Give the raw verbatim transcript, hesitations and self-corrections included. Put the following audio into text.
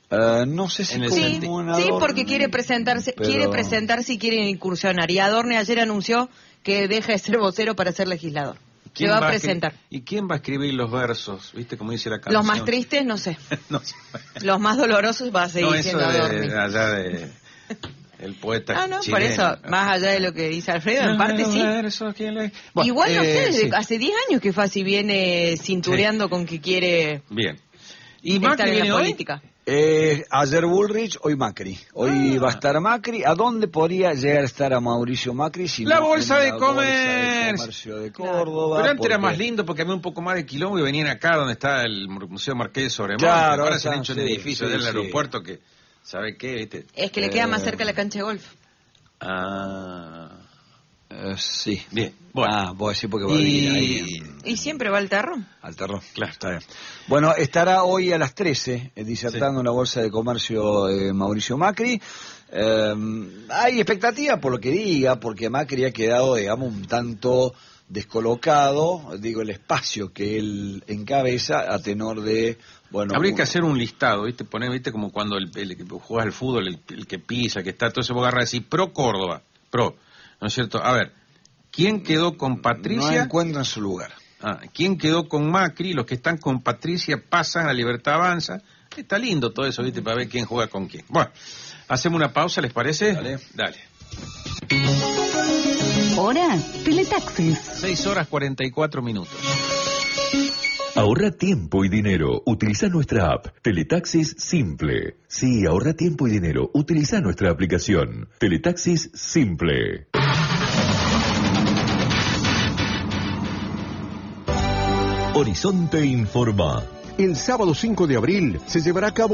Uh, no sé si En el como senti- un Sí, Adorni, porque quiere presentarse, pero- quiere presentarse y quiere incursionar. Y Adorni ayer anunció que deja de ser vocero para ser legislador. Se ¿Quién va a escri- presentar. ¿Y quién va a escribir los versos? ¿Viste cómo dice la canción? Los más tristes, no sé. No sé. Los más dolorosos va a seguir No, eso siendo Adorni. de allá de el poeta No, no, por chileno. eso, más allá de lo que dice Alfredo, en Los parte sí. versos, ¿quién le- Bueno, Igual no eh, sé, desde sí. hace diez años que Fassi viene cintureando con que quiere Bien. ¿Y estar Macri en viene la hoy? política. Eh, ayer Bullrich, hoy Macri. Hoy Ah. va a estar Macri. ¿A dónde podría llegar a estar a Mauricio Macri? Si La no bolsa en de la Bolsa Comercio. de Comercio de Córdoba. Pero antes era porque- más lindo porque había un poco más de quilombo y venían acá donde está el Museo Marqués de Sobremonte. Claro, Ahora se han está, hecho sí, un edificio sí, del sí. aeropuerto que, ¿sabe qué? ¿Viste? Es que le queda más Eh, cerca la cancha de golf. Ah, Eh, sí. bien. Bueno. Ah, vos decís porque va a vivir ahí en- Y siempre va al terrón. al terror. Claro. Está bien. Bueno, estará hoy a las trece eh, disertando en la Bolsa de Comercio eh, Mauricio Macri. Eh, hay expectativa por lo que diga, porque Macri ha quedado, digamos, un tanto descolocado, digo, el espacio que él encabeza a tenor de, bueno... Habría un- que hacer un listado, ¿viste? Poner, ¿viste? Como cuando el, el que juega al fútbol, el, el que pisa, que está, todo eso, vos agarrás y decir, pro Córdoba, pro, ¿no es cierto? A ver, ¿quién quedó con No Patricia? encuentra su lugar. Ah, ¿quién quedó con Macri? Los que están con Patricia pasan, la libertad avanza. Está lindo todo eso, ¿viste? Para ver quién juega con quién. Bueno, hacemos una pausa, ¿les parece? Dale. Dale. Hora Teletaxis. seis horas cuarenta y cuatro minutos. Ahorra tiempo y dinero. Utiliza nuestra app. Teletaxis Simple. Sí, ahorra tiempo y dinero. Utiliza nuestra aplicación. Teletaxis Simple. Horizonte Informa. El sábado cinco de abril se llevará a cabo